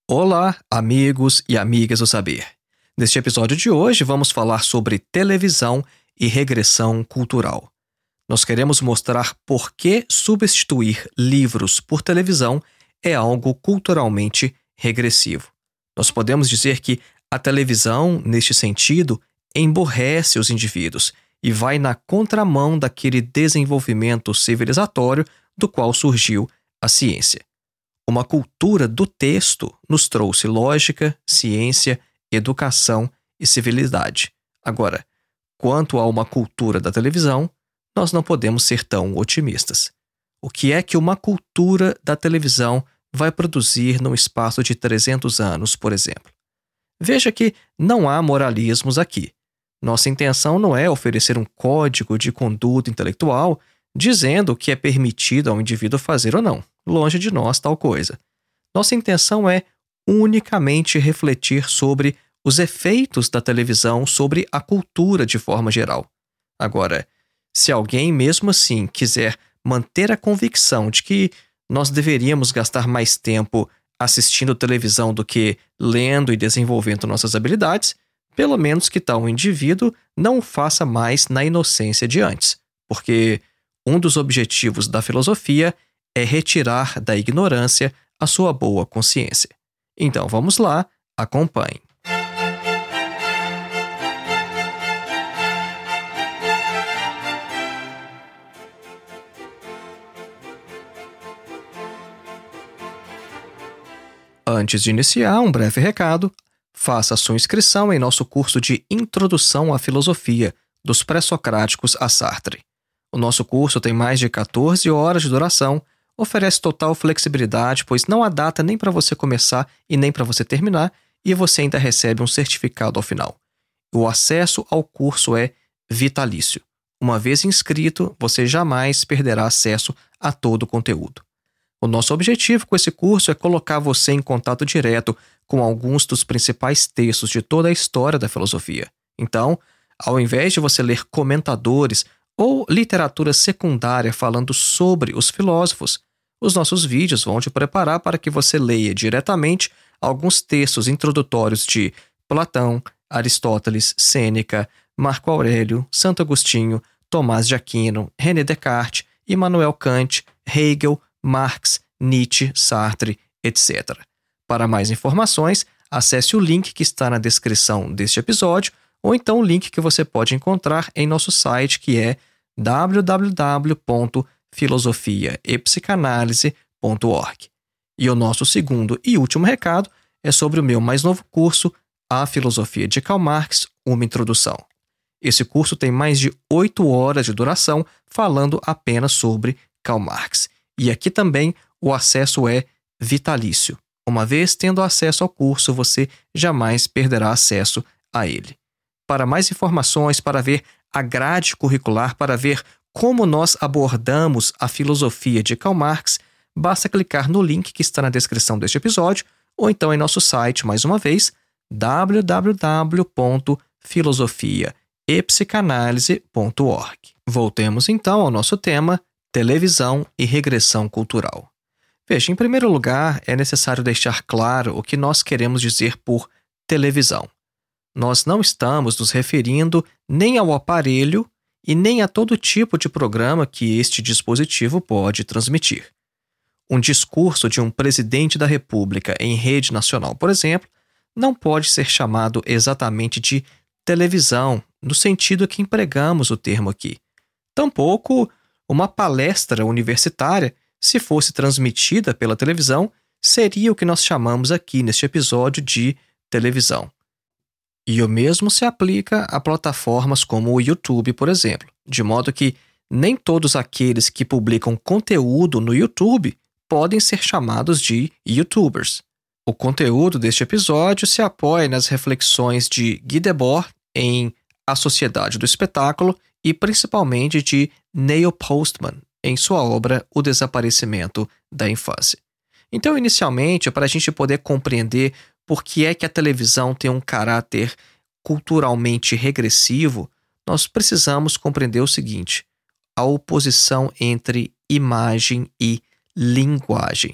Olá, amigos e amigas do saber. Neste episódio de hoje, vamos falar sobre televisão e regressão cultural. Nós queremos mostrar por que substituir livros por televisão é algo culturalmente regressivo. Nós podemos dizer que a televisão, neste sentido, emburrece os indivíduos e vai na contramão daquele desenvolvimento civilizatório do qual surgiu a ciência. Uma cultura do texto nos trouxe lógica, ciência, educação e civilidade. Agora, quanto a uma cultura da televisão, nós não podemos ser tão otimistas. O que é que uma cultura da televisão vai produzir num espaço de 300 anos, por exemplo? Veja que não há moralismos aqui. Nossa intenção não é oferecer um código de conduta intelectual dizendo o que é permitido ao indivíduo fazer ou não. Longe de nós tal coisa. Nossa intenção é unicamente refletir sobre os efeitos da televisão sobre a cultura de forma geral. Agora, se alguém mesmo assim quiser manter a convicção de que nós deveríamos gastar mais tempo assistindo televisão do que lendo e desenvolvendo nossas habilidades, pelo menos que tal indivíduo não o faça mais na inocência de antes, porque um dos objetivos da filosofia é retirar da ignorância a sua boa consciência. Então vamos lá, acompanhe. Antes de iniciar, um breve recado. Faça sua inscrição em nosso curso de Introdução à Filosofia, dos Pré-Socráticos a Sartre. O nosso curso tem mais de 14 horas de duração, oferece total flexibilidade, pois não há data nem para você começar e nem para você terminar, e você ainda recebe um certificado ao final. O acesso ao curso é vitalício. Uma vez inscrito, você jamais perderá acesso a todo o conteúdo. O nosso objetivo com esse curso é colocar você em contato direto com alguns dos principais textos de toda a história da filosofia. Então, ao invés de você ler comentadores ou literatura secundária falando sobre os filósofos, os nossos vídeos vão te preparar para que você leia diretamente alguns textos introdutórios de Platão, Aristóteles, Sêneca, Marco Aurélio, Santo Agostinho, Tomás de Aquino, René Descartes, Immanuel Kant, Hegel, Marx, Nietzsche, Sartre, etc. Para mais informações, acesse o link que está na descrição deste episódio ou então o link que você pode encontrar em nosso site, que é www.filosofiaepsicanalise.org. E o nosso segundo e último recado é sobre o meu mais novo curso, A Filosofia de Karl Marx, uma introdução. Esse curso tem mais de 8 horas de duração falando apenas sobre Karl Marx. E aqui também o acesso é vitalício. Uma vez tendo acesso ao curso, você jamais perderá acesso a ele. Para mais informações, para ver a grade curricular, para ver como nós abordamos a filosofia de Karl Marx, basta clicar no link que está na descrição deste episódio ou então em nosso site, mais uma vez, www.filosofiaepsicanalise.org. Voltemos então ao nosso tema, televisão e regressão cultural. Veja, em primeiro lugar, é necessário deixar claro o que nós queremos dizer por televisão. Nós não estamos nos referindo nem ao aparelho e nem a todo tipo de programa que este dispositivo pode transmitir. Um discurso de um presidente da República em rede nacional, por exemplo, não pode ser chamado exatamente de televisão, no sentido que empregamos o termo aqui. Tampouco uma palestra universitária, se fosse transmitida pela televisão, seria o que nós chamamos aqui neste episódio de televisão. E o mesmo se aplica a plataformas como o YouTube, por exemplo, de modo que nem todos aqueles que publicam conteúdo no YouTube podem ser chamados de YouTubers. O conteúdo deste episódio se apoia nas reflexões de Guy Debord em A Sociedade do Espetáculo e principalmente de Neil Postman em sua obra O Desaparecimento da Infância. Então, inicialmente, para a gente poder compreender por que é que a televisão tem um caráter culturalmente regressivo, nós precisamos compreender o seguinte: a oposição entre imagem e linguagem.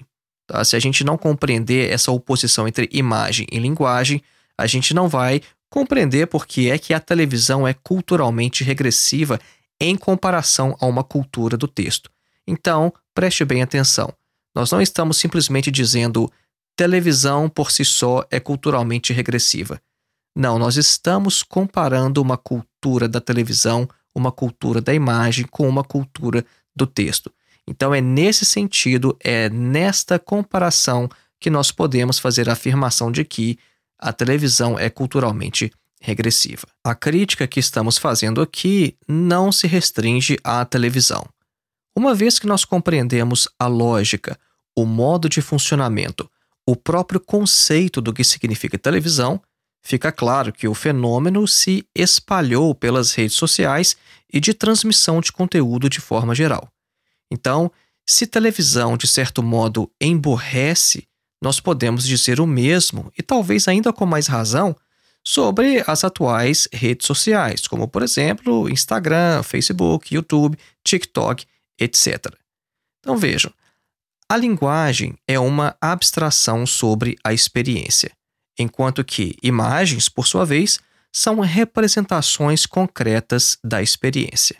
Tá? Se a gente não compreender essa oposição entre imagem e linguagem, a gente não vai compreender por que é que a televisão é culturalmente regressiva em comparação a uma cultura do texto. Então, preste bem atenção. Nós não estamos simplesmente dizendo televisão por si só é culturalmente regressiva. Não, nós estamos comparando uma cultura da televisão, uma cultura da imagem com uma cultura do texto. Então, é nesse sentido, é nesta comparação que nós podemos fazer a afirmação de que a televisão é culturalmente regressiva. A crítica que estamos fazendo aqui não se restringe à televisão. Uma vez que nós compreendemos a lógica, o modo de funcionamento, o próprio conceito do que significa televisão, fica claro que o fenômeno se espalhou pelas redes sociais e de transmissão de conteúdo de forma geral. Então, se televisão, de certo modo, emburrece, nós podemos dizer o mesmo, e talvez ainda com mais razão, sobre as atuais redes sociais, como, por exemplo, Instagram, Facebook, YouTube, TikTok, etc. Então, vejam, a linguagem é uma abstração sobre a experiência, enquanto que imagens, por sua vez, são representações concretas da experiência.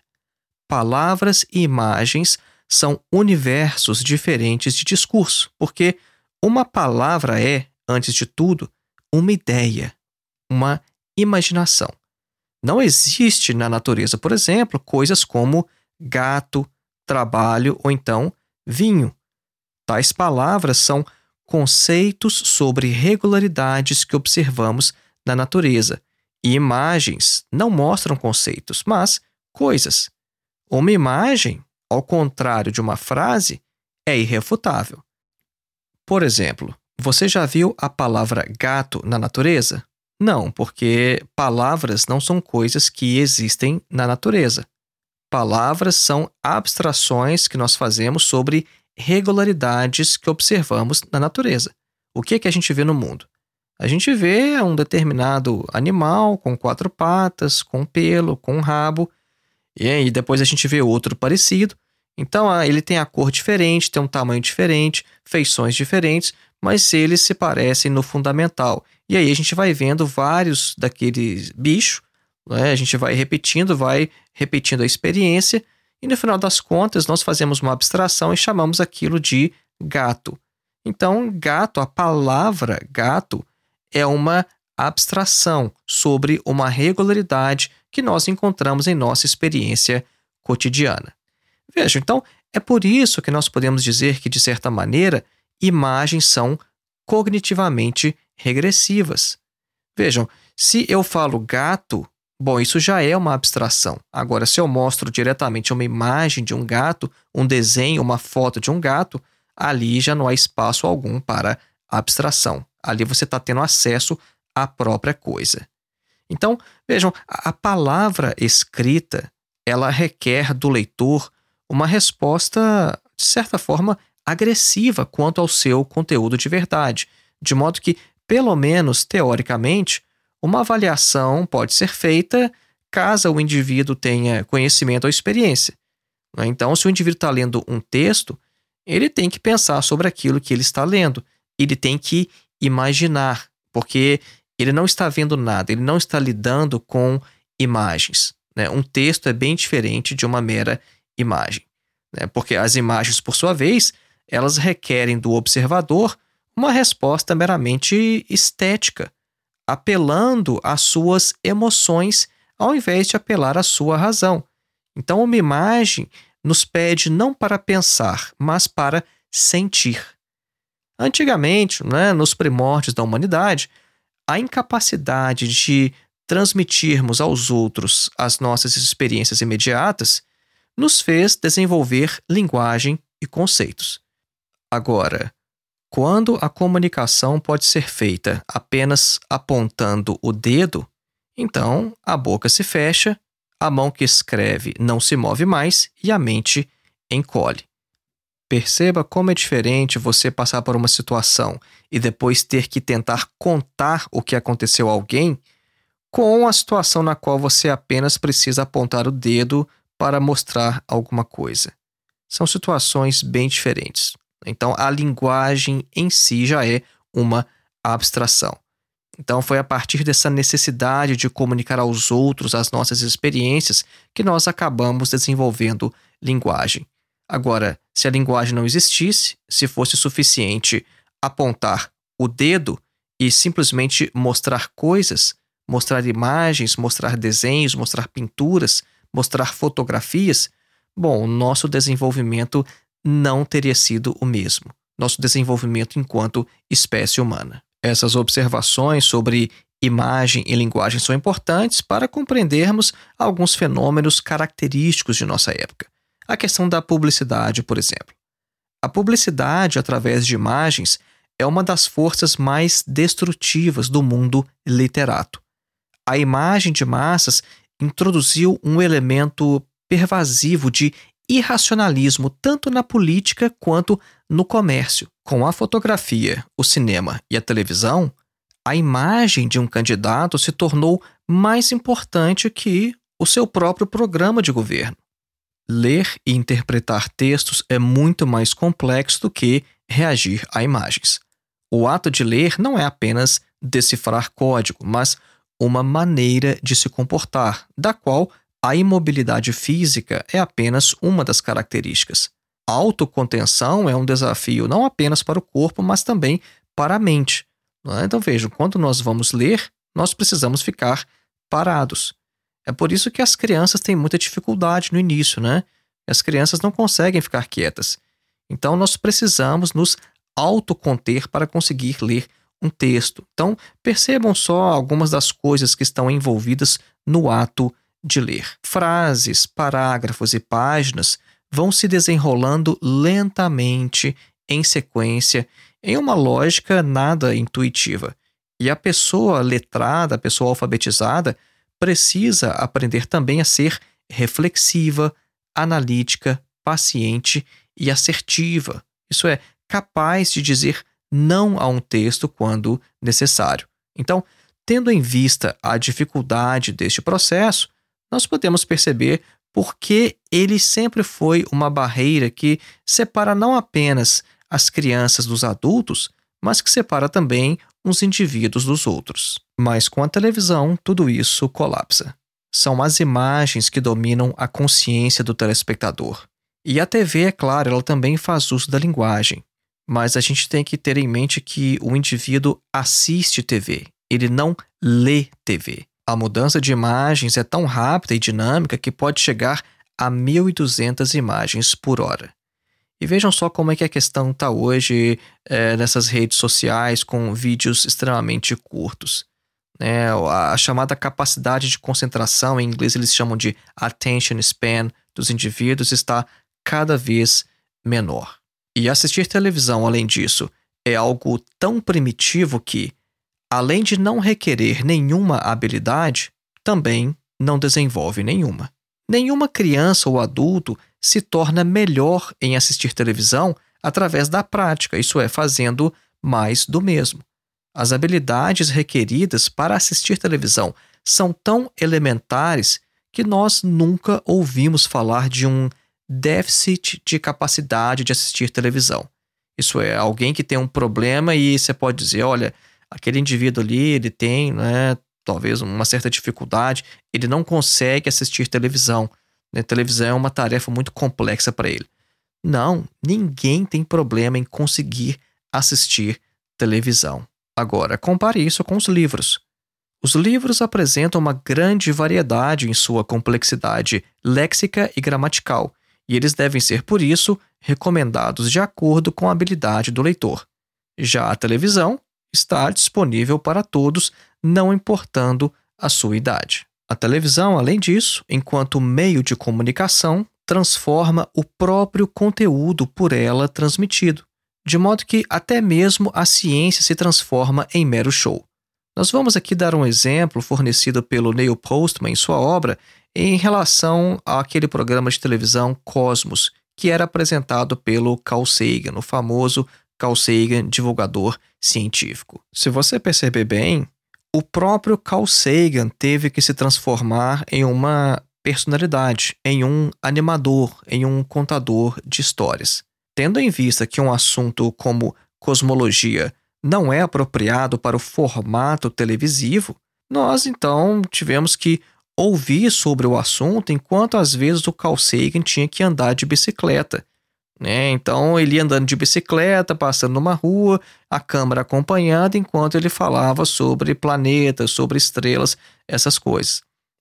Palavras e imagens são universos diferentes de discurso, porque uma palavra é, antes de tudo, uma ideia, uma imaginação. Não existe na natureza, por exemplo, coisas como gato, trabalho ou então vinho. Tais palavras são conceitos sobre regularidades que observamos na natureza, e imagens não mostram conceitos, mas coisas. Uma imagem, ao contrário de uma frase, é irrefutável. Por exemplo, você já viu a palavra gato na natureza? Não, porque palavras não são coisas que existem na natureza. Palavras são abstrações que nós fazemos sobre regularidades que observamos na natureza. O que é que a gente vê no mundo? A gente vê um determinado animal com 4 patas, com pelo, com rabo, e aí depois a gente vê outro parecido. Então, ele tem a cor diferente, tem um tamanho diferente, feições diferentes, mas eles se parecem no fundamental. E aí a gente vai vendo vários daqueles bichos, né? A gente vai repetindo a experiência, e no final das contas nós fazemos uma abstração e chamamos aquilo de gato. Então, gato, a palavra gato, é uma abstração sobre uma regularidade que nós encontramos em nossa experiência cotidiana. Veja, então, é por isso que nós podemos dizer que, de certa maneira, imagens são cognitivamente regressivas. Vejam, se eu falo gato, bom, isso já é uma abstração. Agora, se eu mostro diretamente uma imagem de um gato, um desenho, uma foto de um gato, ali já não há espaço algum para abstração. Ali você está tendo acesso à própria coisa. Então, vejam, a palavra escrita, ela requer do leitor uma resposta, de certa forma, agressiva quanto ao seu conteúdo de verdade, de modo que, pelo menos teoricamente, uma avaliação pode ser feita caso o indivíduo tenha conhecimento ou experiência. Então, se o indivíduo está lendo um texto, ele tem que pensar sobre aquilo que ele está lendo. Ele tem que imaginar, porque ele não está vendo nada, ele não está lidando com imagens. Um texto é bem diferente de uma mera imagem, porque as imagens, por sua vez, elas requerem do observador uma resposta meramente estética, apelando às suas emoções ao invés de apelar à sua razão. Então, uma imagem nos pede não para pensar, mas para sentir. Antigamente, nos primórdios da humanidade, a incapacidade de transmitirmos aos outros as nossas experiências imediatas nos fez desenvolver linguagem e conceitos. Agora, quando a comunicação pode ser feita apenas apontando o dedo, então a boca se fecha, a mão que escreve não se move mais e a mente encolhe. Perceba como é diferente você passar por uma situação e depois ter que tentar contar o que aconteceu a alguém com a situação na qual você apenas precisa apontar o dedo para mostrar alguma coisa. São situações bem diferentes. Então, a linguagem em si já é uma abstração. Então, foi a partir dessa necessidade de comunicar aos outros as nossas experiências que nós acabamos desenvolvendo linguagem. Agora, se a linguagem não existisse, se fosse suficiente apontar o dedo e simplesmente mostrar coisas, mostrar imagens, mostrar desenhos, mostrar pinturas, mostrar fotografias, bom, o nosso desenvolvimento não teria sido o mesmo. Nosso desenvolvimento enquanto espécie humana. Essas observações sobre imagem e linguagem são importantes para compreendermos alguns fenômenos característicos de nossa época. A questão da publicidade, por exemplo. A publicidade, através de imagens, é uma das forças mais destrutivas do mundo literato. A imagem de massas introduziu um elemento pervasivo de irracionalismo tanto na política quanto no comércio. Com a fotografia, o cinema e a televisão, a imagem de um candidato se tornou mais importante que o seu próprio programa de governo. Ler e interpretar textos é muito mais complexo do que reagir a imagens. O ato de ler não é apenas decifrar código, mas uma maneira de se comportar, da qual a imobilidade física é apenas uma das características. A autocontenção é um desafio não apenas para o corpo, mas também para a mente. Então vejam, quando nós vamos ler, nós precisamos ficar parados. É por isso que as crianças têm muita dificuldade no início, né? As crianças não conseguem ficar quietas. Então nós precisamos nos autoconter para conseguir ler um texto. Então percebam só algumas das coisas que estão envolvidas no ato de ler. Frases, parágrafos e páginas vão se desenrolando lentamente, em sequência, em uma lógica nada intuitiva. E a pessoa letrada, a pessoa alfabetizada, precisa aprender também a ser reflexiva, analítica, paciente e assertiva. Isso é, capaz de dizer não a um texto quando necessário. Então, tendo em vista a dificuldade deste processo, nós podemos perceber por que ele sempre foi uma barreira que separa não apenas as crianças dos adultos, mas que separa também uns indivíduos dos outros. Mas com a televisão, tudo isso colapsa. São as imagens que dominam a consciência do telespectador. E a TV, é claro, ela também faz uso da linguagem. Mas a gente tem que ter em mente que o indivíduo assiste TV, ele não lê TV. A mudança de imagens é tão rápida e dinâmica que pode chegar a 1.200 imagens por hora. E vejam só como é que a questão está hoje nessas redes sociais com vídeos extremamente curtos. A chamada capacidade de concentração, em inglês eles chamam de attention span dos indivíduos, está cada vez menor. E assistir televisão, além disso, é algo tão primitivo que, além de não requerer nenhuma habilidade, também não desenvolve nenhuma. Nenhuma criança ou adulto se torna melhor em assistir televisão através da prática, isso é, fazendo mais do mesmo. As habilidades requeridas para assistir televisão são tão elementares que nós nunca ouvimos falar de um déficit de capacidade de assistir televisão. Isso é, alguém que tem um problema e você pode dizer, olha, aquele indivíduo ali, ele tem, talvez uma certa dificuldade, ele não consegue assistir televisão. Televisão é uma tarefa muito complexa para ele. Não, ninguém tem problema em conseguir assistir televisão. Agora, compare isso com os livros. Os livros apresentam uma grande variedade em sua complexidade léxica e gramatical, e eles devem ser, por isso, recomendados de acordo com a habilidade do leitor. Já a televisão está disponível para todos, não importando a sua idade. A televisão, além disso, enquanto meio de comunicação, transforma o próprio conteúdo por ela transmitido, de modo que até mesmo a ciência se transforma em mero show. Nós vamos aqui dar um exemplo fornecido pelo Neil Postman em sua obra em relação àquele programa de televisão Cosmos, que era apresentado pelo Carl Sagan, o famoso Carl Sagan, divulgador científico. Se você perceber bem, o próprio Carl Sagan teve que se transformar em uma personalidade, em um animador, em um contador de histórias. tendo em vista que um assunto como cosmologia não é apropriado para o formato televisivo, nós então tivemos que ouvir sobre o assunto enquanto às vezes o Carl Sagan tinha que andar de bicicleta, né? Então ele ia andando de bicicleta, passando numa rua, a câmera acompanhando enquanto ele falava sobre planetas, sobre estrelas, essas coisas.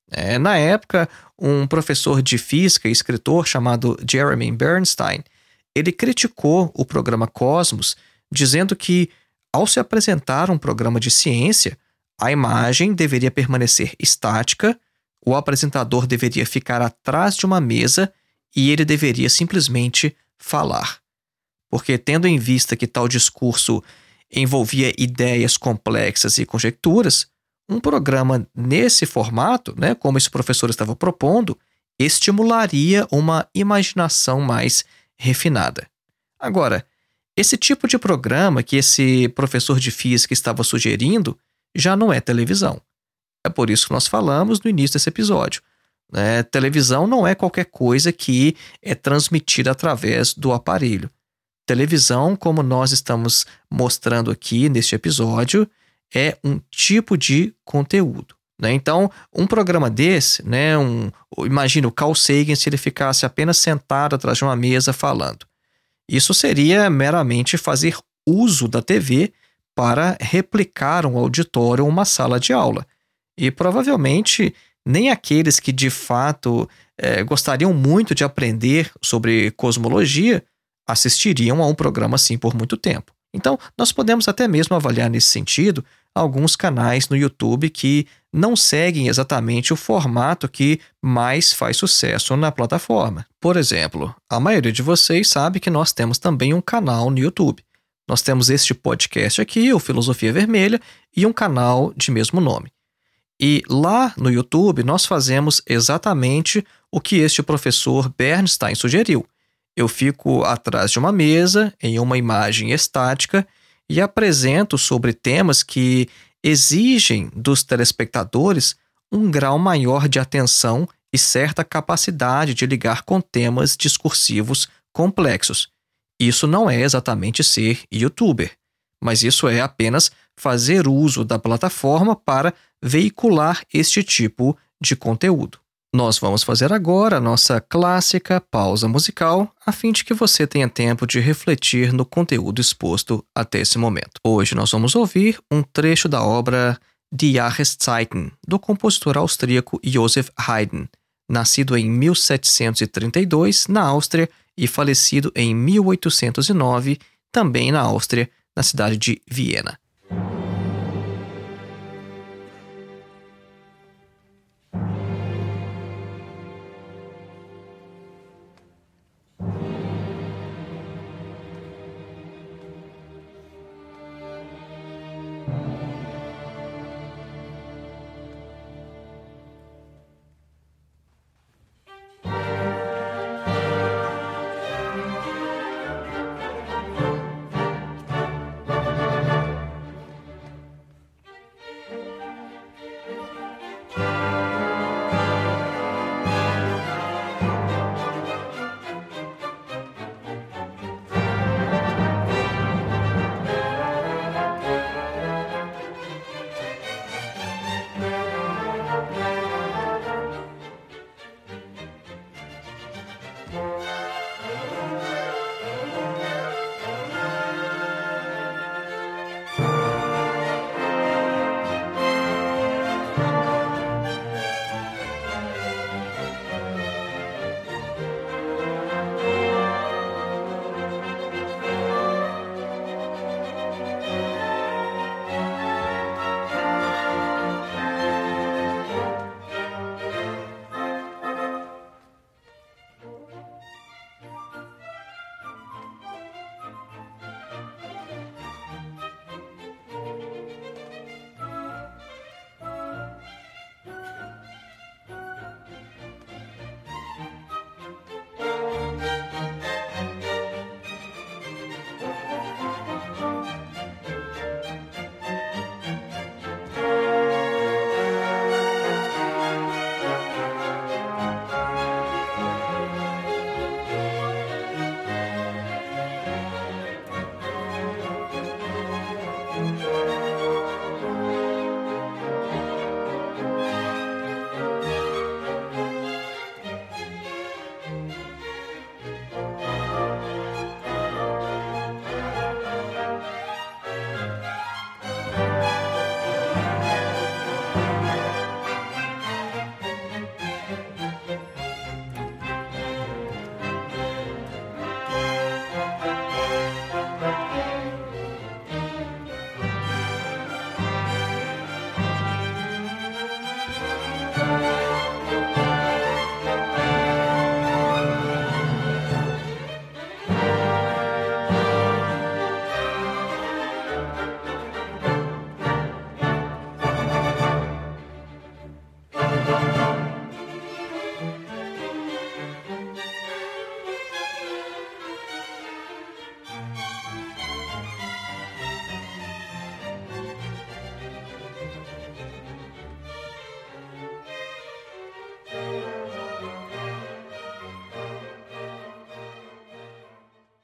Na época, um professor de física e escritor chamado Jeremy Bernstein, ele criticou o programa Cosmos, dizendo que, ao se apresentar um programa de ciência, a imagem deveria permanecer estática, o apresentador deveria ficar atrás de uma mesa e ele deveria simplesmente falar. Porque, tendo em vista que tal discurso envolvia ideias complexas e conjecturas, um programa nesse formato, né, como esse professor estava propondo, estimularia uma imaginação mais refinada. Agora, esse tipo de programa que esse professor de física estava sugerindo já não é televisão. É por isso que nós falamos no início desse episódio. Televisão não é qualquer coisa que é transmitida através do aparelho. Televisão, como nós estamos mostrando aqui neste episódio, é um tipo de conteúdo. Então, um programa desse, imagina o Carl Sagan se ele ficasse apenas sentado atrás de uma mesa falando. Isso seria meramente fazer uso da TV para replicar um auditório ou uma sala de aula. E provavelmente nem aqueles que de fato gostariam muito de aprender sobre cosmologia assistiriam a um programa assim por muito tempo. Então, nós podemos até mesmo avaliar nesse sentido alguns canais no YouTube que não seguem exatamente o formato que mais faz sucesso na plataforma. Por exemplo, a maioria de vocês sabe que nós temos também um canal no YouTube. Nós temos este podcast aqui, o Filosofia Vermelha, e um canal de mesmo nome. E lá no YouTube nós fazemos exatamente o que este professor Bernstein sugeriu. Eu fico atrás de uma mesa, em uma imagem estática, e apresento sobre temas que exigem dos telespectadores um grau maior de atenção e certa capacidade de ligar com temas discursivos complexos. Isso não é exatamente ser youtuber, mas isso é apenas fazer uso da plataforma para veicular este tipo de conteúdo. Nós vamos fazer agora a nossa clássica pausa musical, a fim de que você tenha tempo de refletir no conteúdo exposto até esse momento. Hoje nós vamos ouvir um trecho da obra Die Jahreszeiten, do compositor austríaco Joseph Haydn, nascido em 1732 na Áustria e falecido em 1809, também na Áustria, na cidade de Viena.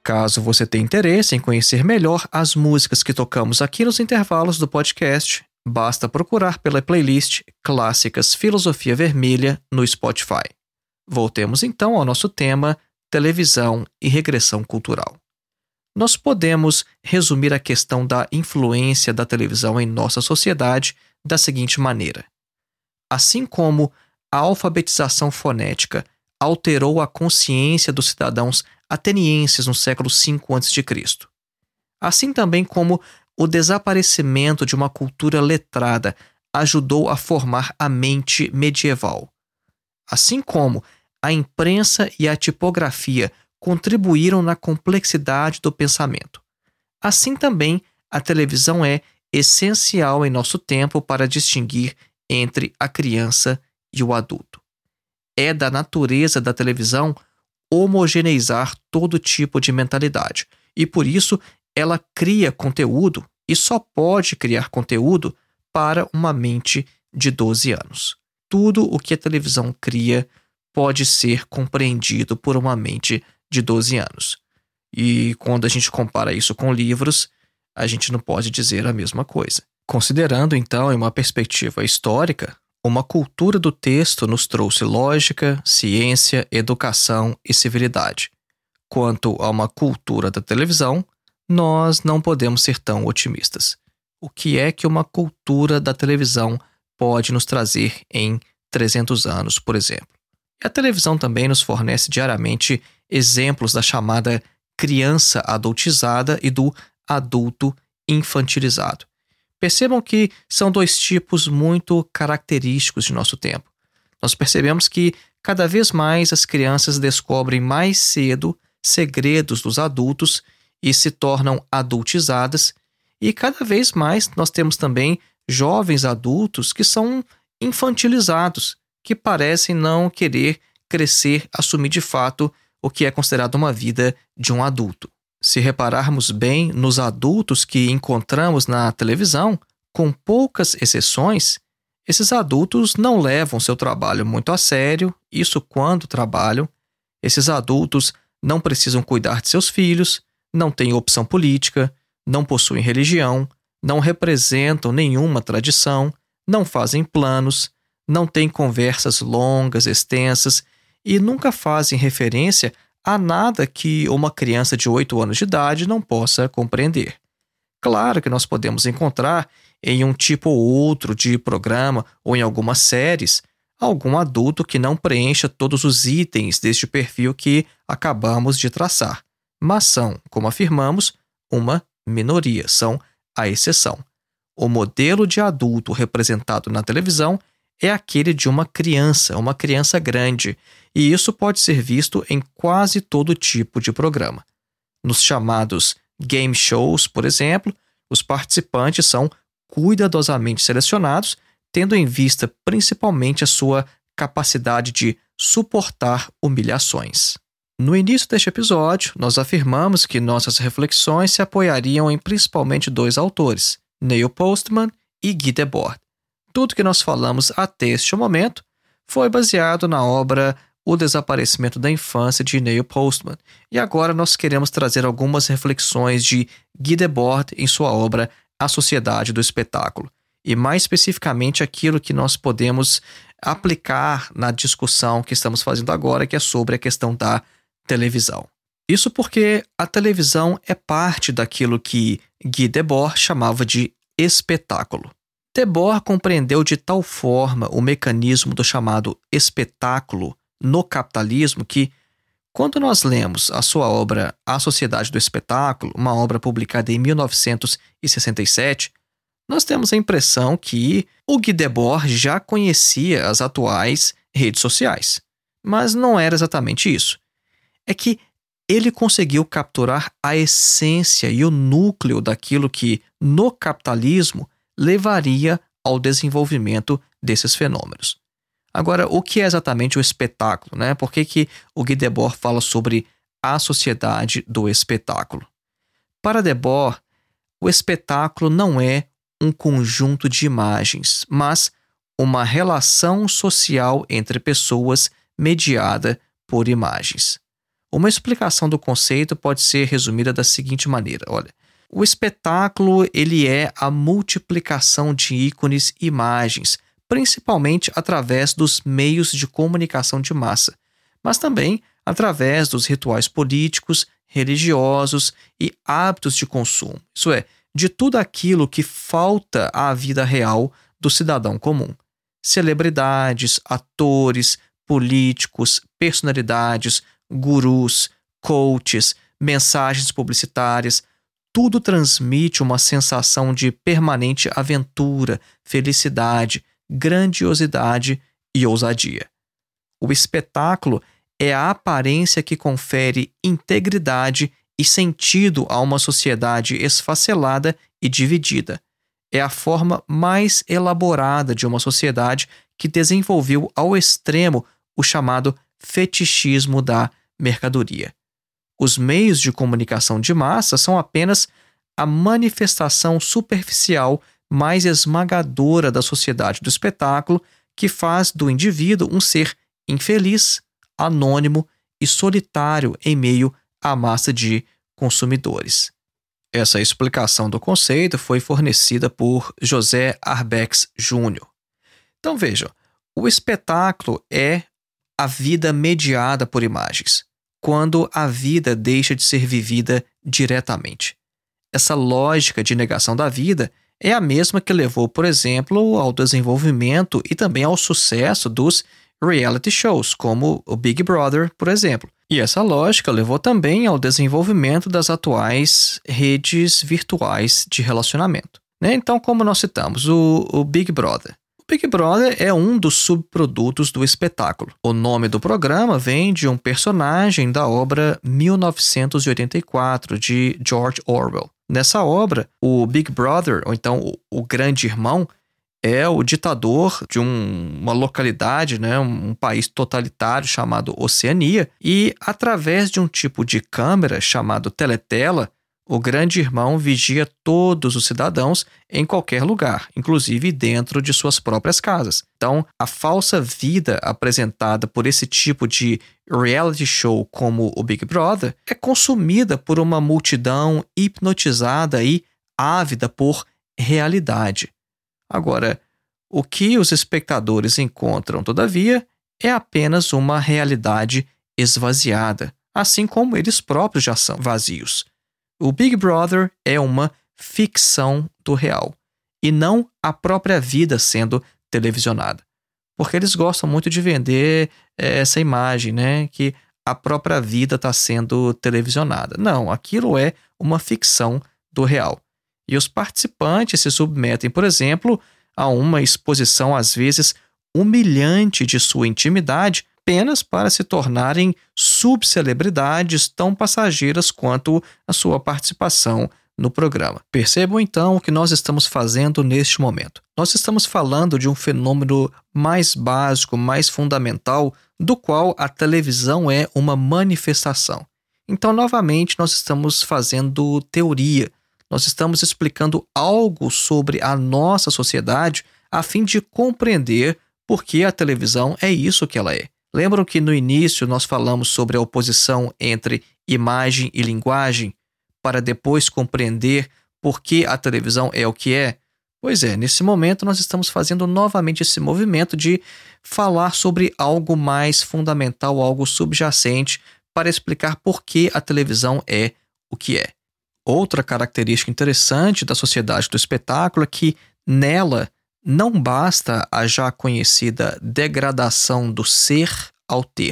Caso você tenha interesse em conhecer melhor as músicas que tocamos aqui nos intervalos do podcast, basta procurar pela playlist Clássicas Filosofia Vermelha no Spotify. Voltemos então ao nosso tema, televisão e regressão cultural. Nós podemos resumir a questão da influência da televisão em nossa sociedade da seguinte maneira. Assim como a alfabetização fonética alterou a consciência dos cidadãos atenienses no século V a.C., assim também como o desaparecimento de uma cultura letrada ajudou a formar a mente medieval. Assim como a imprensa e a tipografia contribuíram na complexidade do pensamento. Assim também, a televisão é essencial em nosso tempo para distinguir entre a criança e o adulto. É da natureza da televisão homogeneizar todo tipo de mentalidade, e por isso ela cria conteúdo e só pode criar conteúdo para uma mente de 12 anos. Tudo o que a televisão cria pode ser compreendido por uma mente de 12 anos. E quando a gente compara isso com livros, a gente não pode dizer a mesma coisa. Considerando, então, em uma perspectiva histórica, uma cultura do texto nos trouxe lógica, ciência, educação e civilidade. Quanto a uma cultura da televisão, nós não podemos ser tão otimistas. O que é que uma cultura da televisão pode nos trazer em 300 anos, por exemplo? E a televisão também nos fornece diariamente exemplos da chamada criança adultizada e do adulto infantilizado. Percebam que são dois tipos muito característicos de nosso tempo. Nós percebemos que cada vez mais as crianças descobrem mais cedo segredos dos adultos e se tornam adultizadas, e cada vez mais nós temos também jovens adultos que são infantilizados, que parecem não querer crescer, assumir de fato o que é considerado uma vida de um adulto. Se repararmos bem nos adultos que encontramos na televisão, com poucas exceções, esses adultos não levam seu trabalho muito a sério, isso quando trabalham. Esses adultos não precisam cuidar de seus filhos, não têm opção política, não possuem religião, não representam nenhuma tradição, não fazem planos, não têm conversas longas, extensas e nunca fazem referência a nada que uma criança de 8 anos de idade não possa compreender. Claro que nós podemos encontrar em um tipo ou outro de programa ou em algumas séries algum adulto que não preencha todos os itens deste perfil que acabamos de traçar, mas são, como afirmamos, uma minoria, são a exceção. O modelo de adulto representado na televisão é aquele de uma criança grande, e isso pode ser visto em quase todo tipo de programa. Nos chamados game shows, por exemplo, os participantes são cuidadosamente selecionados, tendo em vista principalmente a sua capacidade de suportar humilhações. No início deste episódio, nós afirmamos que nossas reflexões se apoiariam em principalmente 2 autores, Neil Postman e Guy Debord. Tudo que nós falamos até este momento foi baseado na obra O Desaparecimento da Infância, de Neil Postman, e agora nós queremos trazer algumas reflexões de Guy Debord em sua obra A Sociedade do Espetáculo, e mais especificamente aquilo que nós podemos aplicar na discussão que estamos fazendo agora, que é sobre a questão da televisão. Isso porque a televisão é parte daquilo que Guy Debord chamava de espetáculo. Debord compreendeu de tal forma o mecanismo do chamado espetáculo no capitalismo que, quando nós lemos a sua obra A Sociedade do Espetáculo, uma obra publicada em 1967, nós temos a impressão que o Guy Debord já conhecia as atuais redes sociais. Mas não era exatamente isso. É que ele conseguiu capturar a essência e o núcleo daquilo que, no capitalismo, levaria ao desenvolvimento desses fenômenos. Agora, o que é exatamente o espetáculo, né? Por que o Guy Debord fala sobre a sociedade do espetáculo? Para Debord, o espetáculo não é um conjunto de imagens, mas uma relação social entre pessoas mediada por imagens. Uma explicação do conceito pode ser resumida da seguinte maneira: olha, o espetáculo ele é a multiplicação de ícones e imagens, principalmente através dos meios de comunicação de massa, mas também através dos rituais políticos, religiosos e hábitos de consumo. Isso é, de tudo aquilo que falta à vida real do cidadão comum. Celebridades, atores, políticos, personalidades, gurus, coaches, mensagens publicitárias, tudo transmite uma sensação de permanente aventura, felicidade, grandiosidade e ousadia. O espetáculo é a aparência que confere integridade e sentido a uma sociedade esfacelada e dividida. É a forma mais elaborada de uma sociedade que desenvolveu ao extremo o chamado fetichismo da mercadoria. Os meios de comunicação de massa são apenas a manifestação superficial mais esmagadora da sociedade do espetáculo, que faz do indivíduo um ser infeliz, anônimo e solitário em meio à massa de consumidores. Essa explicação do conceito foi fornecida por José Arbex Jr. Então vejam, o espetáculo é a vida mediada por imagens, quando a vida deixa de ser vivida diretamente. Essa lógica de negação da vida é a mesma que levou, por exemplo, ao desenvolvimento e também ao sucesso dos reality shows, como o Big Brother, por exemplo. E essa lógica levou também ao desenvolvimento das atuais redes virtuais de relacionamento. Então, como nós citamos, o Big Brother. O Big Brother é um dos subprodutos do espetáculo. O nome do programa vem de um personagem da obra 1984, de George Orwell. Nessa obra, o Big Brother, ou então o Grande Irmão, é o ditador de uma localidade, um país totalitário chamado Oceania, e através de um tipo de câmera chamado teletela, o Grande Irmão vigia todos os cidadãos em qualquer lugar, inclusive dentro de suas próprias casas. Então, a falsa vida apresentada por esse tipo de reality show como o Big Brother é consumida por uma multidão hipnotizada e ávida por realidade. Agora, o que os espectadores encontram, todavia, é apenas uma realidade esvaziada, assim como eles próprios já são vazios. O Big Brother é uma ficção do real, e não a própria vida sendo televisionada. Porque eles gostam muito de vender essa imagem, que a própria vida está sendo televisionada. Não, aquilo é uma ficção do real. E os participantes se submetem, por exemplo, a uma exposição às vezes humilhante de sua intimidade, apenas para se tornarem subcelebridades tão passageiras quanto a sua participação no programa. Percebam então o que nós estamos fazendo neste momento. Nós estamos falando de um fenômeno mais básico, mais fundamental, do qual a televisão é uma manifestação. Então, novamente, nós estamos fazendo teoria. Nós estamos explicando algo sobre a nossa sociedade a fim de compreender por que a televisão é isso que ela é. Lembram que no início nós falamos sobre a oposição entre imagem e linguagem, para depois compreender por que a televisão é o que é? Pois é, nesse momento nós estamos fazendo novamente esse movimento de falar sobre algo mais fundamental, algo subjacente, para explicar por que a televisão é o que é. Outra característica interessante da sociedade do espetáculo é que nela não basta a já conhecida degradação do ser ao ter.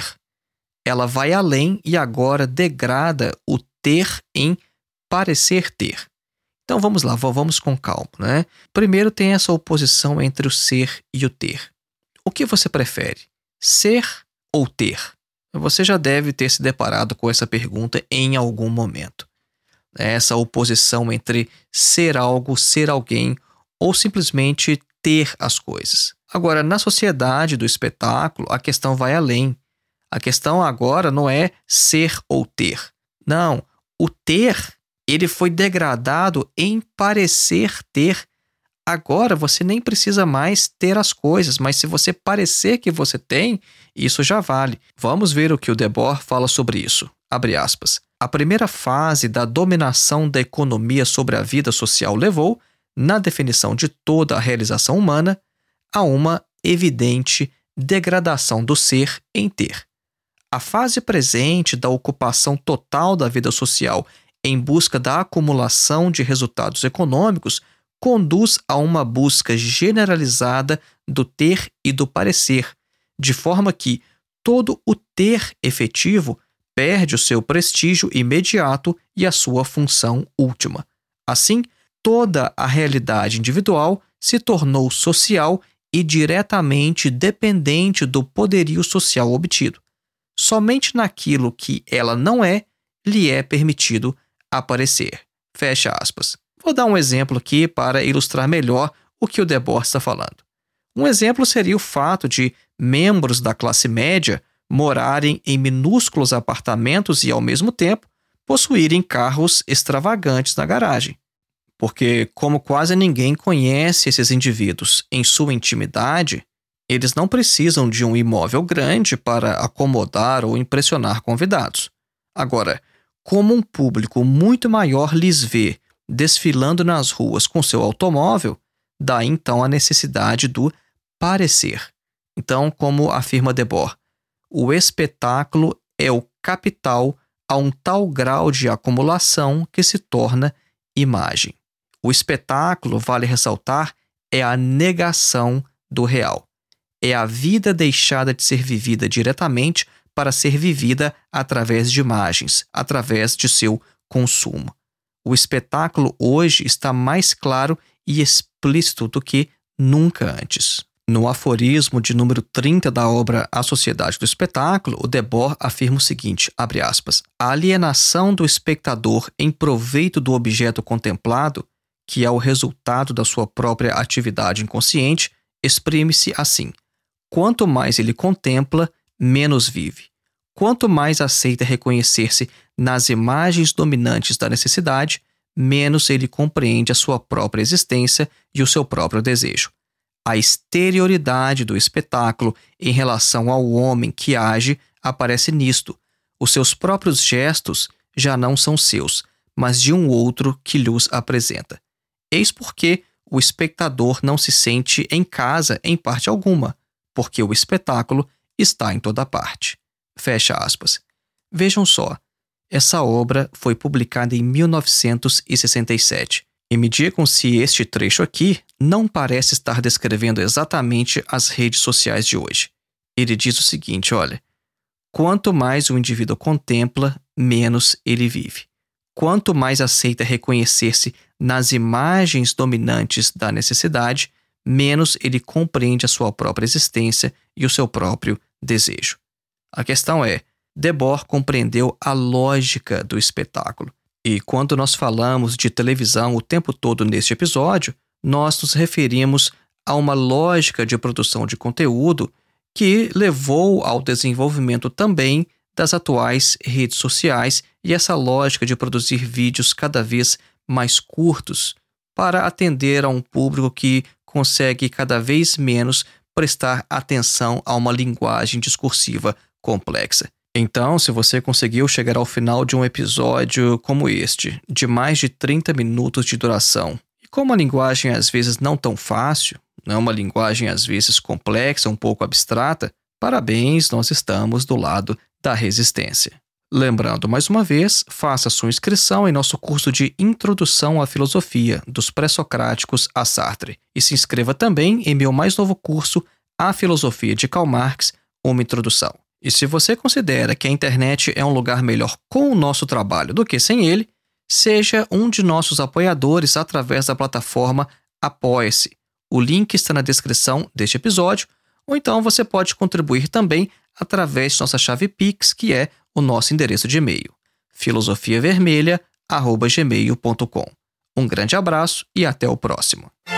Ela vai além e agora degrada o ter em parecer ter. Então vamos lá, vamos com calma, Primeiro tem essa oposição entre o ser e o ter. O que você prefere? Ser ou ter? Você já deve ter se deparado com essa pergunta em algum momento. Essa oposição entre ser algo, ser alguém ou simplesmente ter as coisas. Agora, na sociedade do espetáculo, a questão vai além. A questão agora não é ser ou ter. Não, o ter, ele foi degradado em parecer ter. Agora você nem precisa mais ter as coisas, mas se você parecer que você tem, isso já vale. Vamos ver o que o Debord fala sobre isso. abre aspas, a primeira fase da dominação da economia sobre a vida social levou, na definição de toda a realização humana, a uma evidente degradação do ser em ter. A fase presente da ocupação total da vida social em busca da acumulação de resultados econômicos conduz a uma busca generalizada do ter e do parecer, de forma que todo o ter efetivo perde o seu prestígio imediato e a sua função última. Assim, toda a realidade individual se tornou social e diretamente dependente do poderio social obtido. Somente naquilo que ela não é, lhe é permitido aparecer. Fecha aspas. Vou dar um exemplo aqui para ilustrar melhor o que o Debord está falando. Um exemplo seria o fato de membros da classe média morarem em minúsculos apartamentos e, ao mesmo tempo, possuírem carros extravagantes na garagem. Porque, como quase ninguém conhece esses indivíduos em sua intimidade, eles não precisam de um imóvel grande para acomodar ou impressionar convidados. Agora, como um público muito maior lhes vê desfilando nas ruas com seu automóvel, daí então a necessidade do parecer. Então, como afirma Debord, o espetáculo é o capital a um tal grau de acumulação que se torna imagem. O espetáculo, vale ressaltar, é a negação do real. É a vida deixada de ser vivida diretamente para ser vivida através de imagens, através de seu consumo. O espetáculo hoje está mais claro e explícito do que nunca antes. No aforismo de número 30 da obra A Sociedade do Espetáculo, o Debord afirma o seguinte, abre aspas, a alienação do espectador em proveito do objeto contemplado, que é o resultado da sua própria atividade inconsciente, exprime-se assim. Quanto mais ele contempla, menos vive. Quanto mais aceita reconhecer-se nas imagens dominantes da necessidade, menos ele compreende a sua própria existência e o seu próprio desejo. A exterioridade do espetáculo em relação ao homem que age aparece nisto. Os seus próprios gestos já não são seus, mas de um outro que lhes apresenta. Eis porque o espectador não se sente em casa em parte alguma, porque o espetáculo está em toda parte. Fecha aspas. Vejam só, essa obra foi publicada em 1967. E me digam se este trecho aqui não parece estar descrevendo exatamente as redes sociais de hoje. Ele diz o seguinte, olha, quanto mais o indivíduo contempla, menos ele vive. Quanto mais aceita reconhecer-se nas imagens dominantes da necessidade, menos ele compreende a sua própria existência e o seu próprio desejo. A questão é, Debord compreendeu a lógica do espetáculo. E quando nós falamos de televisão o tempo todo neste episódio, nós nos referimos a uma lógica de produção de conteúdo que levou ao desenvolvimento também das atuais redes sociais e essa lógica de produzir vídeos cada vez mais curtos para atender a um público que consegue cada vez menos prestar atenção a uma linguagem discursiva complexa. Então, se você conseguiu chegar ao final de um episódio como este, de mais de 30 minutos de duração, e com uma linguagem às vezes não tão fácil, uma linguagem às vezes complexa, um pouco abstrata, parabéns, nós estamos do lado da resistência. Lembrando mais uma vez, faça sua inscrição em nosso curso de Introdução à Filosofia, dos Pré-Socráticos a Sartre, e se inscreva também em meu mais novo curso, A Filosofia de Karl Marx, uma introdução. E se você considera que a internet é um lugar melhor com o nosso trabalho do que sem ele, seja um de nossos apoiadores através da plataforma Apoia-se. O link está na descrição deste episódio, ou então você pode contribuir também através de nossa chave Pix, que é o nosso endereço de e-mail, filosofiavermelha@gmail.com. Um grande abraço e até o próximo.